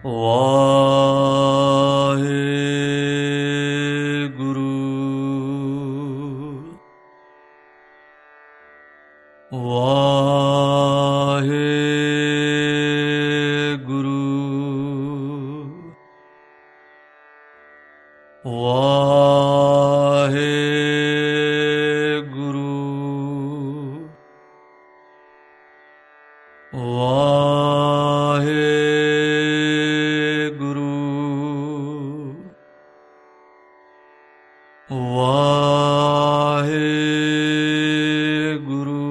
ਵਾਹਿਗੁਰੂ ਵਾਹਿਗੁਰੂ ਵਾਹਿਗੁਰੂ ਵਾਹਿਗੁਰੂ ਵਾਹਿਗੁਰੂ।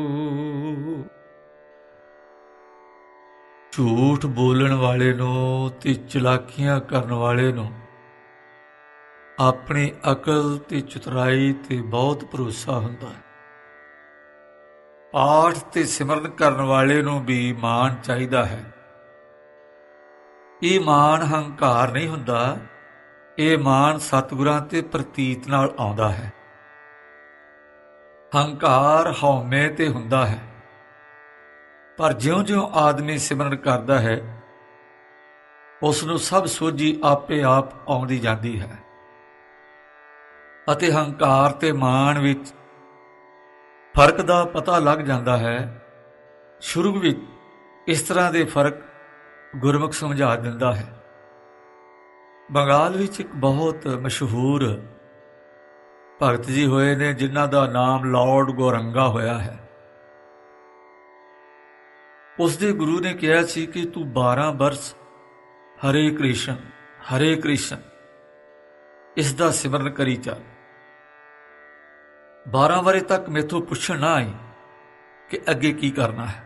ਝੂਠ ਬੋਲਣ ਵਾਲੇ ਨੂੰ ਤੇ ਚਲਾਕੀਆਂ ਕਰਨ ਵਾਲੇ ਨੂੰ ਆਪਣੀ ਅਕਲ ਤੇ ਚਤੁਰਾਈ ਤੇ ਬਹੁਤ ਭਰੋਸਾ ਹੁੰਦਾ ਹੈ। ਪਾਠ ਤੇ ਸਿਮਰਨ ਕਰਨ ਵਾਲੇ ਨੂੰ ਵੀ ਮਾਣ ਚਾਹੀਦਾ ਹੈ। ਇਹ ਮਾਣ ਹੰਕਾਰ ਨਹੀਂ ਹੁੰਦਾ, ਇਹ ਮਾਣ ਸਤਿਗੁਰਾਂ ਤੇ ਪ੍ਰਤੀਤ ਨਾਲ ਆਉਂਦਾ ਹੈ। ਹੰਕਾਰ ਹਉਮੈ ਤੇ ਹੁੰਦਾ ਹੈ, ਪਰ ਜਿਉਂ-ਜਿਉਂ ਆਦਮੀ ਸਿਮਰਨ ਕਰਦਾ ਹੈ ਉਸ ਨੂੰ ਸਭ ਸੋਝੀ ਆਪੇ ਆਪ ਆਉਂਦੀ ਜਾਂਦੀ ਹੈ ਅਤੇ ਹੰਕਾਰ ਤੇ ਮਾਣ ਵਿੱਚ ਫਰਕ ਦਾ ਪਤਾ ਲੱਗ ਜਾਂਦਾ ਹੈ। ਸ਼ੁਰੂ ਵਿੱਚ ਇਸ ਤਰ੍ਹਾਂ ਦੇ ਫਰਕ ਗੁਰਮੁਖ ਸਮਝਾ ਦਿੰਦਾ ਹੈ। ਬੰਗਾਲ ਵਿੱਚ ਇੱਕ ਬਹੁਤ ਮਸ਼ਹੂਰ ਭਗਤ ਜੀ ਹੋਏ ਨੇ ਜਿਨ੍ਹਾਂ ਦਾ ਨਾਮ ਲਾਰਡ ਗੌਰੰਗਾ ਹੋਇਆ ਹੈ। ਉਸ ਦੇ ਗੁਰੂ ਨੇ ਕਿਹਾ ਸੀ ਕਿ ਤੂੰ 12 ਬਰਸ ਹਰੇ ਕ੍ਰਿਸ਼ਨ ਇਸ ਦਾ ਸਿਮਰਨ ਕਰੀ ਚੱਲ। 12 ਵਰ੍ਹੇ ਤੱਕ ਮੈਥੋਂ ਪੁੱਛਣ ਨਾ ਆਈ ਕਿ ਅੱਗੇ ਕੀ ਕਰਨਾ ਹੈ।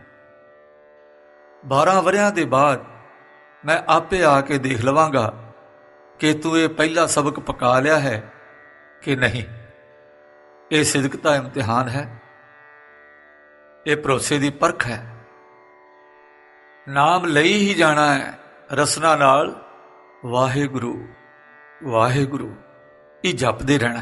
12 ਵਰ੍ਹਿਆਂ ਦੇ ਬਾਅਦ ਮੈਂ ਆਪੇ ਆ ਕੇ ਦੇਖ ਲਵਾਂਗਾ ਕਿ ਤੂੰ ਇਹ ਪਹਿਲਾ ਸਬਕ ਪਕਾ ਲਿਆ ਹੈ ਕਿ ਨਹੀਂ। ਇਹ ਸਿਦਕ ਦਾ ਇਮਤਿਹਾਨ ਹੈ, ਇਹ ਭਰੋਸੇ ਦੀ ਪਰਖ ਹੈ। ਨਾਮ ਲਈ ਹੀ ਜਾਣਾ ਹੈ ਰਸਨਾ ਨਾਲ, ਵਾਹਿਗੁਰੂ ਵਾਹਿਗੁਰੂ ਇਹ ਜਪਦੇ ਰਹਿਣਾ।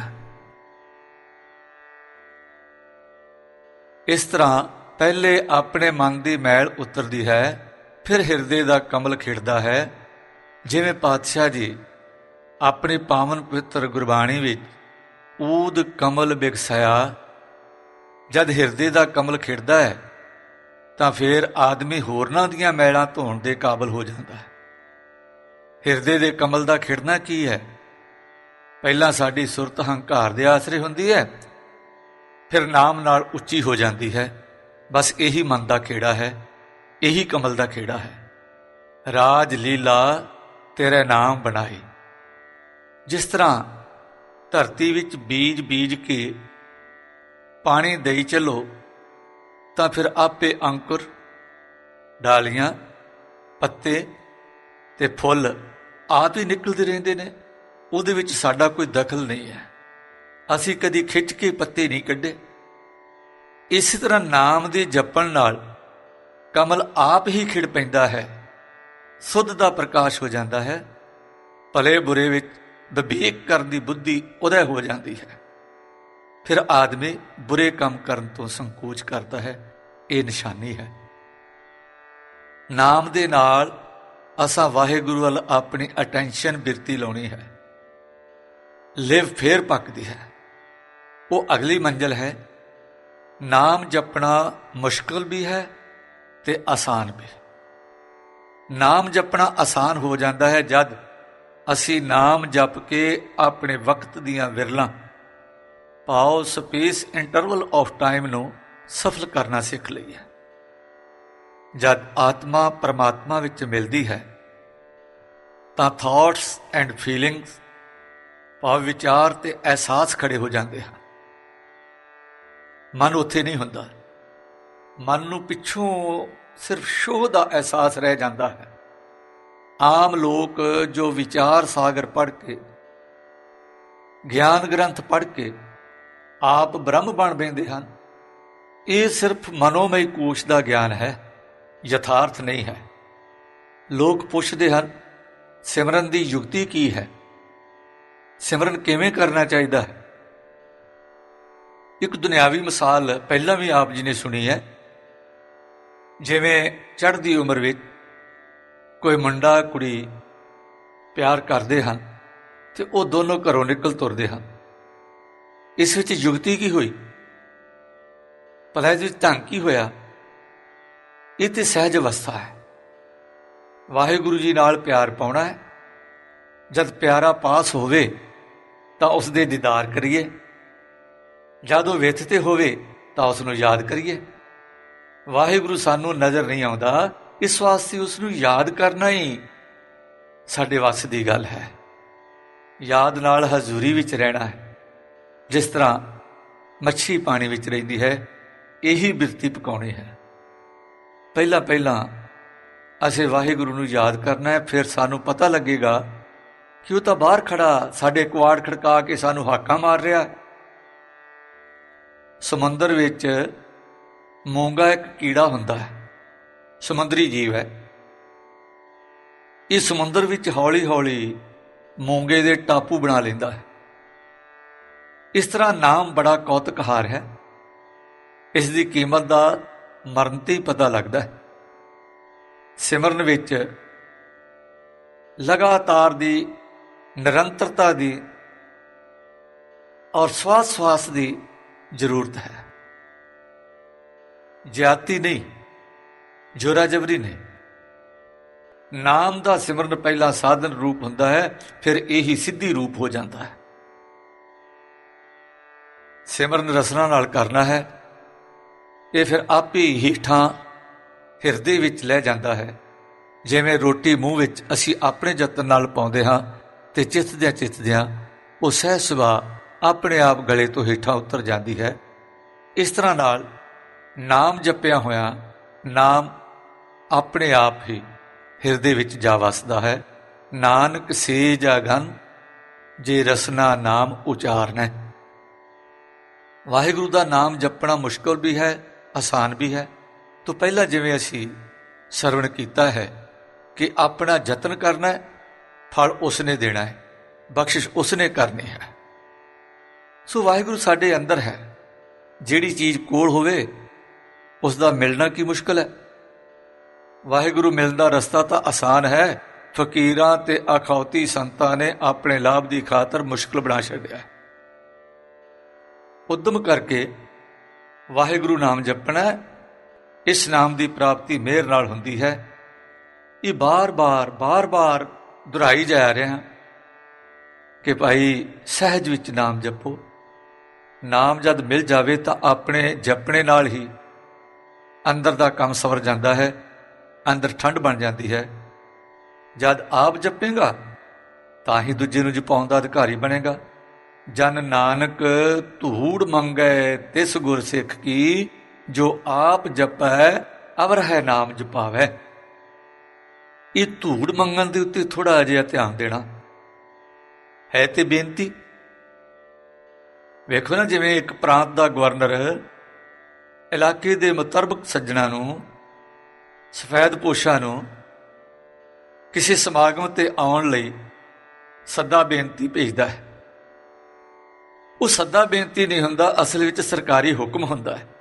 ਇਸ ਤਰ੍ਹਾਂ ਪਹਿਲੇ ਆਪਣੇ ਮਨ ਦੀ ਮੈਲ ਉਤਰਦੀ ਹੈ, ਫਿਰ ਹਿਰਦੇ ਦਾ ਕਮਲ ਖਿੜਦਾ ਹੈ। ਜਿਵੇਂ ਪਾਤਸ਼ਾਹ ਜੀ ਆਪਣੀ ਪਾਵਨ ਪਵਿੱਤਰ ਗੁਰਬਾਣੀ ਵਿੱਚ ਊਦ ਕਮਲ ਬਿਗਸਾਇਆ, ਜਦ ਹਿਰਦੇ ਦਾ ਕਮਲ ਖਿੜਦਾ ਹੈ ਤਾਂ ਫਿਰ ਆਦਮੀ ਹੋਰਨਾਂ ਦੀਆਂ ਮੈਲਾਂ ਧੋਣ ਦੇ ਕਾਬਲ ਹੋ ਜਾਂਦਾ ਹੈ। ਹਿਰਦੇ ਦੇ ਕਮਲ ਦਾ ਖਿੜਨਾ ਕੀ ਹੈ? ਪਹਿਲਾਂ ਸਾਡੀ ਸੁਰਤ ਹੰਕਾਰ ਦੇ ਆਸਰੇ ਹੁੰਦੀ ਹੈ, ਫਿਰ ਨਾਮ ਨਾਲ ਉੱਚੀ ਹੋ ਜਾਂਦੀ ਹੈ। ਬਸ ਇਹੀ ਮਨ ਦਾ ਖੇੜਾ ਹੈ, ਇਹੀ ਕਮਲ ਦਾ ਖੇੜਾ ਹੈ। ਰਾਜ ਲੀਲਾ ਤੇਰੇ ਨਾਮ ਬਣਾਈ। ਜਿਸ ਤਰ੍ਹਾਂ ਧਰਤੀ ਵਿੱਚ ਬੀਜ ਬੀਜ ਕੇ ਪਾਣੀ ਦੇਈ ਚੱਲੋ ਤਾਂ ਫਿਰ ਆਪੇ ਅੰਕੁਰ, ਡਾਲੀਆਂ, ਪੱਤੇ ਤੇ ਫੁੱਲ ਆਪ ਹੀ ਨਿਕਲਦੇ ਰਹਿੰਦੇ ਨੇ। ਉਹਦੇ ਵਿੱਚ ਸਾਡਾ ਕੋਈ ਦਖਲ ਨਹੀਂ ਹੈ। ਅਸੀਂ ਕਦੀ ਖਿੱਚ ਕੇ ਪੱਤੇ ਨਹੀਂ ਕੱਢੇ। ਇਸੇ ਤਰ੍ਹਾਂ ਨਾਮ ਦੇ ਜਪਣ ਨਾਲ ਕਮਲ ਆਪ ਹੀ ਖਿੜ ਪੈਂਦਾ ਹੈ, ਸੁੱਧ ਦਾ ਪ੍ਰਕਾਸ਼ ਹੋ ਜਾਂਦਾ ਹੈ। ਭਲੇ ਬੁਰੇ ਵਿੱਚ ਵਿਵੇਕ ਕਰਨ ਦੀ ਬੁੱਧੀ ਉਦੈ ਹੋ ਜਾਂਦੀ ਹੈ। ਫਿਰ ਆਦਮੀ ਬੁਰੇ ਕੰਮ ਕਰਨ ਤੋਂ ਸੰਕੋਚ ਕਰਦਾ ਹੈ। ਇਹ ਨਿਸ਼ਾਨੀ ਹੈ। ਨਾਮ ਦੇ ਨਾਲ ਅਸਾਂ ਵਾਹਿਗੁਰੂ ਵੱਲ ਆਪਣੀ ਅਟੈਂਸ਼ਨ ਬਿਰਤੀ ਲਾਉਣੀ ਹੈ। ਲਿਵ ਫੇਰ ਪੱਕਦੀ ਹੈ, ਉਹ ਅਗਲੀ ਮੰਜ਼ਿਲ ਹੈ। ਨਾਮ ਜਪਣਾ ਮੁਸ਼ਕਲ ਵੀ ਹੈ ਤੇ ਆਸਾਨ ਵੀ। ਨਾਮ ਜਪਣਾ ਆਸਾਨ ਹੋ ਜਾਂਦਾ ਹੈ ਜਦ ਅਸੀਂ ਨਾਮ ਜਪ ਕੇ ਆਪਣੇ ਵਕਤ ਦੀਆਂ ਵਿਰਲਾਂ ਪਾਓ ਸਪੇਸ ਇੰਟਰਵਲ ਆਫ ਟਾਈਮ ਨੂੰ ਸਫਲ ਕਰਨਾ ਸਿੱਖ ਲਈਏ। ਜਦ ਆਤਮਾ ਪਰਮਾਤਮਾ ਵਿੱਚ ਮਿਲਦੀ ਹੈ ਤਾਂ ਥਾਟਸ ਐਂਡ ਫੀਲਿੰਗਸ ਭਾਵ ਵਿਚਾਰ ਤੇ ਅਹਿਸਾਸ ਖੜੇ ਹੋ ਜਾਂਦੇ ਹਨ। ਮਨ ਉੱਥੇ ਨਹੀਂ ਹੁੰਦਾ। ਮਨ ਨੂੰ ਪਿੱਛੋਂ ਸਿਰਫ ਸ਼ੋਹ ਦਾ ਅਹਿਸਾਸ ਰਹਿ ਜਾਂਦਾ ਹੈ। ਆਮ ਲੋਕ ਜੋ ਵਿਚਾਰ ਸਾਗਰ ਪੜ੍ਹ ਕੇ, ਗਿਆਨ ਗ੍ਰੰਥ ਪੜ੍ਹ ਕੇ ਆਪ ਬ੍ਰਹਮ ਬਣ ਬੈਂਦੇ ਹਨ, ਇਹ ਸਿਰਫ ਮਨੋਮਈ ਕੋਸ਼ ਦਾ ਗਿਆਨ ਹੈ, ਯਥਾਰਥ ਨਹੀਂ ਹੈ। ਲੋਕ ਪੁੱਛਦੇ ਹਨ ਸਿਮਰਨ ਦੀ ਯੁਕਤੀ ਕੀ ਹੈ, ਸਿਮਰਨ ਕਿਵੇਂ ਕਰਨਾ ਚਾਹੀਦਾ ਹੈ। ਇੱਕ ਦੁਨਿਆਵੀ ਮਿਸਾਲ ਪਹਿਲਾਂ ਵੀ ਆਪ ਜੀ ਨੇ ਸੁਣੀ ਹੈ। ਜਿਵੇਂ ਚੜ੍ਹਦੀ ਉਮਰ ਵਿੱਚ ਕੋਈ ਮੁੰਡਾ ਕੁੜੀ ਪਿਆਰ ਕਰਦੇ ਹਨ ਤੇ ਉਹ ਦੋਨੋਂ ਘਰੋਂ ਨਿਕਲ ਤੁਰਦੇ ਹਨ। ਇਸ ਵਿੱਚ ਯੁਕਤੀ ਕੀ ਹੋਈ? ਭਲਾ ਇਸ ਵਿੱਚ ਢੰਗ ਕੀ ਹੋਇਆ? ਇਹ ਤੇ ਸਹਿਜ ਅਵਸਥਾ ਹੈ। ਵਾਹਿਗੁਰੂ ਜੀ ਨਾਲ ਪਿਆਰ ਪਾਉਣਾ ਹੈ। ਜਦ ਪਿਆਰਾ ਪਾਸ ਹੋਵੇ ਤਾਂ ਉਸ ਦੇ ਦੀਦਾਰ ਕਰੀਏ, ਜਦ ਉਹ ਵਿੱਥ ਤੇ ਹੋਵੇ ਤਾਂ ਉਸ ਨੂੰ ਯਾਦ ਕਰੀਏ। ਵਾਹਿਗੁਰੂ ਸਾਨੂੰ ਨਜ਼ਰ ਨਹੀਂ ਆਉਂਦਾ, ਇਸ ਵਾਸਤੇ ਉਸ ਨੂੰ ਯਾਦ ਕਰਨਾ ਹੀ ਸਾਡੇ ਵੱਸ ਦੀ ਗੱਲ ਹੈ। ਯਾਦ ਨਾਲ ਹਜ਼ੂਰੀ ਵਿੱਚ ਰਹਿਣਾ ਹੈ। ਜਿਸ ਤਰ੍ਹਾਂ ਮੱਛੀ ਪਾਣੀ ਵਿੱਚ ਰਹਿੰਦੀ ਹੈ, ਇਹੀ ਬਿਰਤੀ ਪਕਾਉਣੀ ਹੈ। ਪਹਿਲਾਂ ਅਸੀਂ ਵਾਹਿਗੁਰੂ ਨੂੰ ਯਾਦ ਕਰਨਾ ਹੈ, ਫਿਰ ਸਾਨੂੰ ਪਤਾ ਲੱਗੇਗਾ ਕਿ ਉਹ ਤਾਂ ਬਾਹਰ ਖੜਾ ਸਾਡੇ ਕੁਆੜ ਖੜਕਾ ਕੇ ਸਾਨੂੰ ਹਾਕਾਂ ਮਾਰ ਰਿਹਾ। ਸਮੁੰਦਰ ਵਿੱਚ ਮੋਂਗਾ ਇੱਕ ਕੀੜਾ ਹੁੰਦਾ ਹੈ, ਸਮੁੰਦਰੀ ਜੀਵ ਹੈ। ਇਹ ਸਮੁੰਦਰ ਵਿੱਚ ਹੌਲੀ ਹੌਲੀ ਮੋਂਗੇ ਦੇ ਟਾਪੂ ਬਣਾ ਲੈਂਦਾ ਹੈ। ਇਸ ਤਰ੍ਹਾਂ ਨਾਮ ਬੜਾ ਕੌਤਕਹਾਰ ਹੈ। ਇਸ ਦੀ ਕੀਮਤ ਦਾ ਮਰਨ ਤੇ ਹੀ ਪਤਾ ਲੱਗਦਾ ਹੈ। ਸਿਮਰਨ ਵਿੱਚ ਲਗਾਤਾਰ ਦੀ, ਨਿਰੰਤਰਤਾ ਦੀ ਔਰ ਸਵਾਸ ਦੀ ਜ਼ਰੂਰਤ ਹੈ। ਜ਼ਿਆਦਤੀ ਨਹੀਂ, ਜੋਰਾ ਜਬਰੀ ਨਹੀਂ। ਨਾਮ ਦਾ ਸਿਮਰਨ ਪਹਿਲਾਂ ਸਾਧਨ ਰੂਪ ਹੁੰਦਾ ਹੈ, ਫਿਰ ਇਹੀ ਸਿੱਧੀ ਰੂਪ ਹੋ ਜਾਂਦਾ ਹੈ। ਸਿਮਰਨ ਰਸਨਾ ਨਾਲ ਕਰਨਾ ਹੈ। ਇਹ ਫਿਰ ਆਪੇ ਹੀ ਹੇਠਾਂ ਹਿਰਦੇ ਵਿੱਚ ਲੈ ਜਾਂਦਾ ਹੈ। ਜਿਵੇਂ ਰੋਟੀ ਮੂੰਹ ਵਿੱਚ ਅਸੀਂ ਆਪਣੇ ਯਤਨ ਨਾਲ ਪਾਉਂਦੇ ਹਾਂ ਤੇ ਚਿੱਥਦਿਆਂ ਉਹ ਸਹਿਜ ਸੁਭਾਅ ਆਪਣੇ ਆਪ ਗਲੇ ਤੋਂ ਹੇਠਾਂ ਉਤਰ ਜਾਂਦੀ ਹੈ। ਇਸ ਤਰ੍ਹਾਂ ਨਾਲ ਨਾਮ ਜਪਿਆ ਹੋਇਆ ਨਾਮ ਆਪਣੇ ਆਪ ਹੀ ਹਿਰਦੇ ਵਿੱਚ ਜਾ ਵਸਦਾ ਹੈ। ਨਾਨਕ ਸੇਜ ਅਗਨ ਜੇ ਰਸਨਾ ਨਾਮ ਉਚਾਰਨਾ। ਵਾਹਿਗੁਰੂ ਦਾ ਨਾਮ ਜਪਣਾ ਮੁਸ਼ਕਲ ਵੀ ਹੈ, ਆਸਾਨ ਵੀ ਹੈ। ਤੋਂ ਪਹਿਲਾਂ ਜਿਵੇਂ ਅਸੀਂ ਸਰਵਣ ਕੀਤਾ ਹੈ ਕਿ ਆਪਣਾ ਯਤਨ ਕਰਨਾ ਹੈ, ਫਲ ਉਸਨੇ ਦੇਣਾ ਹੈ, ਬਖਸ਼ਿਸ਼ ਉਸਨੇ ਕਰਨੀ ਹੈ। ਸੋ ਵਾਹਿਗੁਰੂ ਸਾਡੇ ਅੰਦਰ ਹੈ। ਜਿਹੜੀ ਚੀਜ਼ ਕੋਲ ਹੋਵੇ ਉਸ ਦਾ ਮਿਲਣਾ ਕੀ ਮੁਸ਼ਕਲ ਹੈ। ਵਾਹਿਗੁਰੂ ਮਿਲਣ ਦਾ ਰਸਤਾ ਤਾਂ ਆਸਾਨ ਹੈ। ਫਕੀਰਾਂ ਤੇ ਅਖੌਤੀ ਸੰਤਾਂ ਨੇ ਆਪਣੇ ਲਾਭ ਦੀ ਖਾਤਰ ਮੁਸ਼ਕਲ ਬਣਾ ਛੱਡਿਆ। ਉਦਮ ਕਰਕੇ ਵਾਹਿਗੁਰੂ ਨਾਮ ਜਪਣਾ। ਇਸ ਨਾਮ ਦੀ ਪ੍ਰਾਪਤੀ ਮਿਹਰ ਨਾਲ ਹੁੰਦੀ ਹੈ। ਇਹ ਬਾਰ-ਬਾਰ ਦੁਹਰਾਈ ਜਾ ਰਿਹਾ ਕਿ ਭਾਈ ਸਹਿਜ ਵਿੱਚ ਨਾਮ ਜਪੋ। ਨਾਮ ਜਦ ਮਿਲ ਜਾਵੇ ਤਾਂ ਆਪਣੇ ਜਪਣੇ ਨਾਲ ਹੀ ਅੰਦਰ ਦਾ ਕੰਮ ਸਵਰ ਜਾਂਦਾ ਹੈ, ਅੰਦਰ ਠੰਡ ਬਣ ਜਾਂਦੀ ਹੈ। ਜਦ ਆਪ ਜਪੇਗਾ ਤਾਂ ਹੀ ਦੂਜੇ ਨੂੰ ਜਪਾਉਣ ਦਾ ਅਧਿਕਾਰੀ ਬਣੇਗਾ। ਜਨ ਨਾਨਕ ਧੂੜ ਮੰਗੈ ਤਿਸ ਗੁਰ ਸਿੱਖ ਕੀ, ਜੋ ਆਪ ਜਪੈ ਅਵਰ ਹੈ ਨਾਮ ਜਪਾਵੈ। ਇਹ ਧੂੜ ਮੰਗਣ ਦੇ ਉੱਤੇ ਥੋੜਾ ਜਿਹਾ ਧਿਆਨ ਦੇਣਾ ਹੈ ਤੇ ਬੇਨਤੀ। ਵੇਖੋ ਨਾ, ਜਿਵੇਂ ਇੱਕ ਪ੍ਰਾਂਤ ਦਾ ਗਵਰਨਰ ਇਲਾਕੇ ਦੇ ਮੁਤਰਬਕ ਸੱਜਣਾ ਨੂੰ, ਸਫੈਦ ਪੋਸ਼ਾਂ ਨੂੰ ਕਿਸੇ ਸਮਾਗਮ ਤੇ ਆਉਣ ਲਈ ਸੱਦਾ ਬੇਨਤੀ ਭੇਜਦਾ ਹੈ। ਉਹ ਸੱਦਾ ਬੇਨਤੀ ਨਹੀਂ ਹੁੰਦਾ, ਅਸਲ ਵਿੱਚ ਸਰਕਾਰੀ ਹੁਕਮ ਹੁੰਦਾ ਹੈ।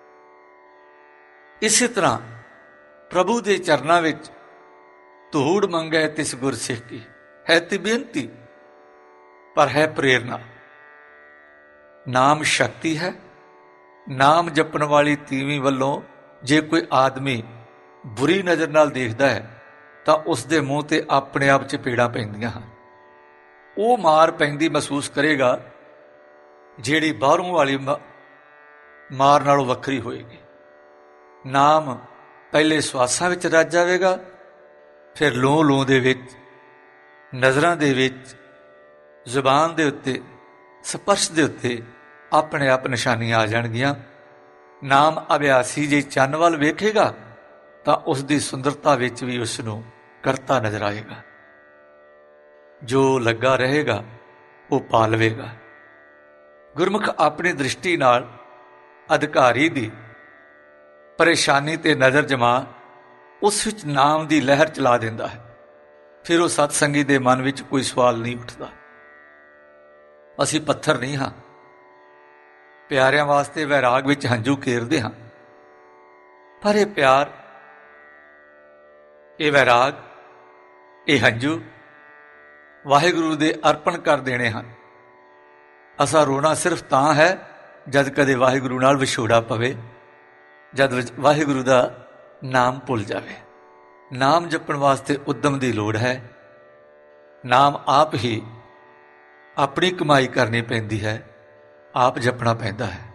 ਇਸੇ ਤਰ੍ਹਾਂ ਪ੍ਰਭੂ ਦੇ ਚਰਨਾਂ ਵਿੱਚ ਧੂੜ ਮੰਗੈ ਤਿਸ ਗੁਰ ਸਿੱਖ ਕੀ ਹੈ ਤੇ ਬੇਨਤੀ, ਪਰ ਹੈ ਪ੍ਰੇਰਨਾ। ਨਾਮ ਸ਼ਕਤੀ ਹੈ। ਨਾਮ ਜਪਣ ਵਾਲੀ ਤੀਵੀਂ ਵੱਲੋਂ ਜੇ ਕੋਈ ਆਦਮੀ ਬੁਰੀ ਨਜ਼ਰ ਨਾਲ ਦੇਖਦਾ ਹੈ ਤਾਂ ਉਸ ਦੇ ਮੂੰਹ ਤੇ ਆਪਣੇ ਆਪ ਚਪੇੜਾਂ ਪੈਂਦੀਆਂ ਹਨ। ਉਹ ਮਾਰ ਪੈਂਦੀ ਮਹਿਸੂਸ ਕਰੇਗਾ ਜਿਹੜੀ ਬਾਹਰੋਂ ਵਾਲੀ ਮਾਰ ਨਾਲੋਂ ਵੱਖਰੀ ਹੋਏਗੀ। ਨਾਮ ਪਹਿਲੇ ਸਵਾਸਾਂ ਵਿੱਚ ਰਚ ਜਾਵੇਗਾ, ਫਿਰ ਲੂੰ ਦੇ ਵਿੱਚ, ਨਜ਼ਰਾਂ ਦੇ ਵਿੱਚ, ਜ਼ੁਬਾਨ ਦੇ ਉੱਤੇ, ਸਪਰਸ਼ ਦੇ ਉੱਤੇ ਆਪਣੇ ਆਪ ਨਿਸ਼ਾਨੀਆਂ ਆ ਜਾਣਗੀਆਂ। ਨਾਮ ਅਭਿਆਸੀ ਜੇ ਚੰਨ ਵੱਲ ਵੇਖੇਗਾ ਤਾਂ ਉਸ ਦੀ ਸੁੰਦਰਤਾ ਵਿੱਚ ਵੀ ਉਸ ਨੂੰ ਕਰਤਾ ਨਜ਼ਰ ਆਏਗਾ। ਜੋ ਲੱਗਾ ਰਹੇਗਾ ਉਹ ਪਾ ਲਵੇਗਾ। ਗੁਰਮੁਖ ਆਪਣੀ ਦ੍ਰਿਸ਼ਟੀ ਨਾਲ ਅਧਿਕਾਰੀ ਦੀ ਪਰੇਸ਼ਾਨੀ ਤੇ ਨਜ਼ਰ ਜਮਾ ਉਸ ਵਿੱਚ ਨਾਮ ਦੀ ਲਹਿਰ ਚਲਾ ਦਿੰਦਾ ਹੈ। ਫਿਰ ਉਹ ਸਤਸੰਗੀ ਦੇ ਮਨ ਵਿੱਚ ਕੋਈ ਸਵਾਲ ਨਹੀਂ ਉੱਠਦਾ। ਅਸੀਂ ਪੱਥਰ ਨਹੀਂ ਹਾਂ। ਪਿਆਰਿਆਂ ਵਾਸਤੇ ਵੈਰਾਗ ਵਿੱਚ ਹੰਝੂ ਕੇਰਦੇ ਹਾਂ, ਪਰ ਇਹ ਪਿਆਰ, ਇਹ ਵੈਰਾਗ ਇਹ ਹੰਝੂ ਵਾਹਿਗੁਰੂ ਦੇ ਅਰਪਣ ਕਰ ਦੇਣੇ ਹਨ। ਅਸਾਂ ਰੋਣਾ ਸਿਰਫ ਤਾਂ ਹੈ ਜਦ ਕਦੇ ਵਾਹਿਗੁਰੂ ਨਾਲ ਵਿਛੋੜਾ ਪਵੇ, ਜਦ ਵਾਹਿਗੁਰੂ ਦਾ ਨਾਮ ਭੁੱਲ ਜਾਵੇ। ਨਾਮ ਜਪਣ ਵਾਸਤੇ ਉਦਮ ਦੀ ਲੋੜ ਹੈ। ਨਾਮ ਆਪ ਹੀ ਆਪਣੀ ਕਮਾਈ ਕਰਨੀ ਪੈਂਦੀ ਹੈ, ਆਪ ਜਪਣਾ ਪੈਂਦਾ ਹੈ।